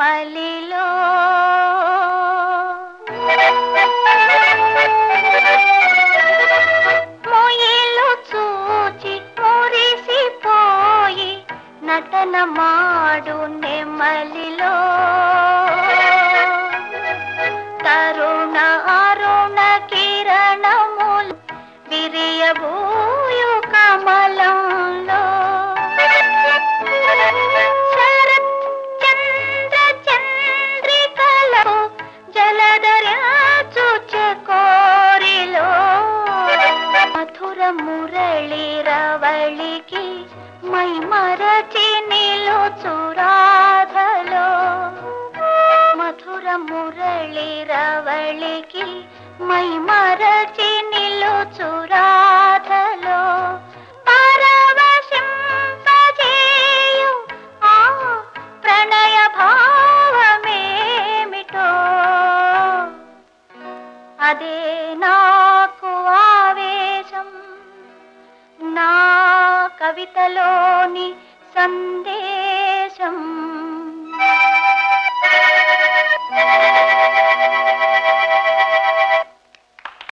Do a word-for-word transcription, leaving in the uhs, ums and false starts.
నెమలిలో మొయిలు చూచి మురిసిపోయి నటన మాడు నెమలిలో తరుణ అరుణ కిరణములు విరియబోయు కమలంలో శరత్ చంద్ర చంద్రికలో జలధరించు కోరిలో మధుర మురళి రవళికి మై మరచి నిలుచు రాధలో మధుర మురళి రవళికి మై మరచి నిలుచు రాధలో పరవశింపజేయు ఆ ప్రణయ భావమేమిటో అదే నాకు ఆవేశం నా కవితలోని సందేశం.